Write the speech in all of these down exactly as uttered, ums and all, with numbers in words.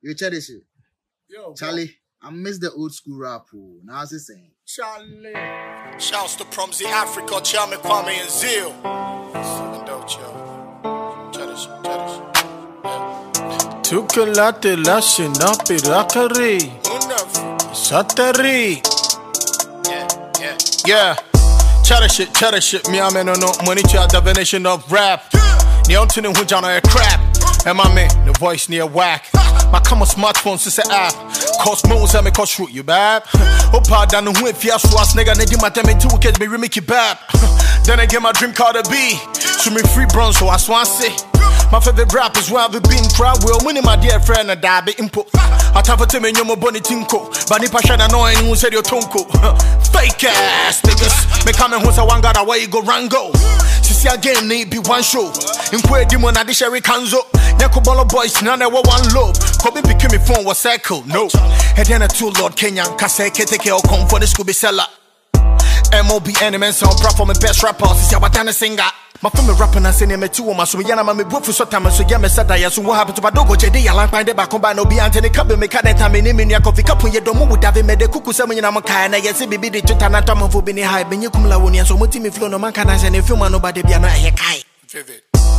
You check this shit. Yo, Charlie, I miss the old school rap. Now what's it saying? Charlie. Shouts to Promzy Africa, Chairman Kwame and Zeal. Seven Dope, yo. Check this shit, check this shit. Tukalate lashe na pirakari. Satari. Yeah, yeah. Yeah. Cheddar shit, cheddar shit. Me, I'm in no money to a definition of rap. Neon to the Hujana a crap. And my man, the voice near whack. My come on smartphone, sister app. Cosmos, I'm a cost root, you bab. Opa, down the way, if you have swas, nigga, they do my damn two kids, me remake it bab. Then I get my dream car to be. Show me free bronze, so I swan say. My favorite rap is where I've been crowd. Well, winning my dear friend, a dabby input. I time for Tim and your bonny tinko. But if I should know anyone who said your tonko. Fake ass niggas. Me come and who's a one got away, you go rango. See a game need be one show. In where demon at the sherry canzo. Nyakobolo boys, none of one love. Kobe became me phone was cycle, no. And then a two Lord Kenyan, Kase Keteke or come for the Scooby seller. M O B enemies on platform and best rappers, see what I'm singer. My family rapping and singing me two of my so yana me book for so time so yeah me said that so what happened to my dogo J D alan find the back on by no be antene cup me ka den time ni me nia coffee cup ye do mo would have made the kuku say me na maka na yes bibi de tuta na tam for be ni high be nyikum la woni so moti me flow no man can say ne film no body bia no e kai vivid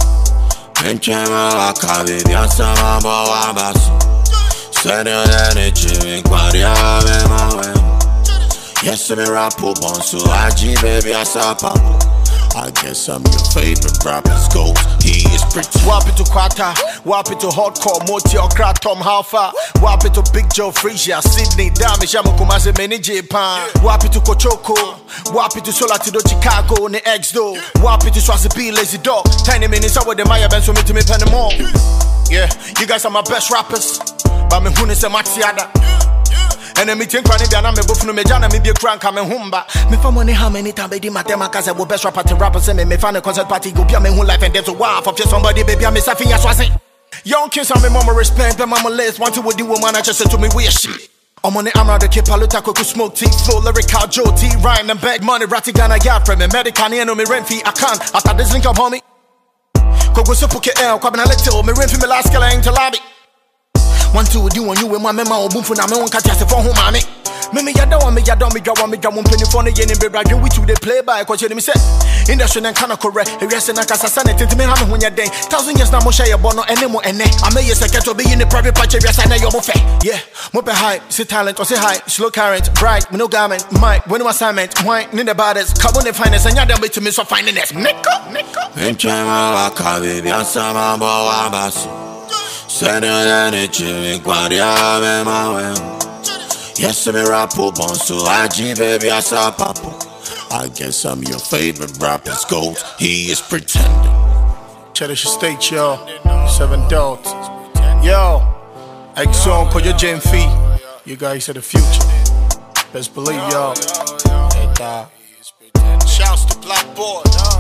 enchema wa kabe bia sama bo wa basu sene ne chi kwaria me ma we yes me rap on so aji baby asapa. I guess I'm your favorite rapper's ghost. He is pretty. Wap it to Quata, wap it to Hardcore, Moti or Crack Tom Halfa. Wap it to Big Joe Frazier, Sydney, Dami, Shamukumase, Many Japan. Wap it to Kochoko, wap it to Solatido, Chicago, the X Do. Wap it to Swazi B, Lazy Dog. Tiny minutes out with the Maya Benzo, me to me penny more. Yeah, you guys are my best rappers. But me Hunis and Maxiada. And then me think running down me both no me jana me be a crank coming home back. Me for money how many times baby my tema cause I will best rapper to rappers and me me find a concert party go be me whole life and there's a wife of just somebody baby I'm Safi ya swasi. Young kids on me mama respect but mama list want to would do woman I just said to me weird shit. I'm on the I'm the kid paluta could smoke tea flow lyrical Joe T rhyme and beg money ratty gonna get from me medical no me rent fee I can't after this link up homie. Go so poke air kwa na little me rent fee me last killer ain't to lobby. One two do one you with my mema or boom for now me won't catch us for home mommy. Me me ya don't me ya don't me ya want me ya won't penny for the yen be bragging with you they play by cause you me say industry and kind of correct if you say na kasa sanity to me have when you day thousand years now mo share your bono anymore and I may yes I get to be in the private patch yes I know your buffet yeah mo be hype see talent or say high slow current bright me no garment mic when no assignment wine need the baddest carbon the finest and ya don't be to me so finding this nickel nickel enchema wa kabe bia sama bo wa basu sene ne chi kwaria me ma we. Yes, I'm a rapper, bon, so I G baby, I saw Papa. I guess I'm your favorite rapper's ghost. He is pretending. Cheddar State, yo. Seven Dope. Yo. Exxon, call your Jane Fee. You guys are the future. Best believe, y'all. Shouts to Black Boy.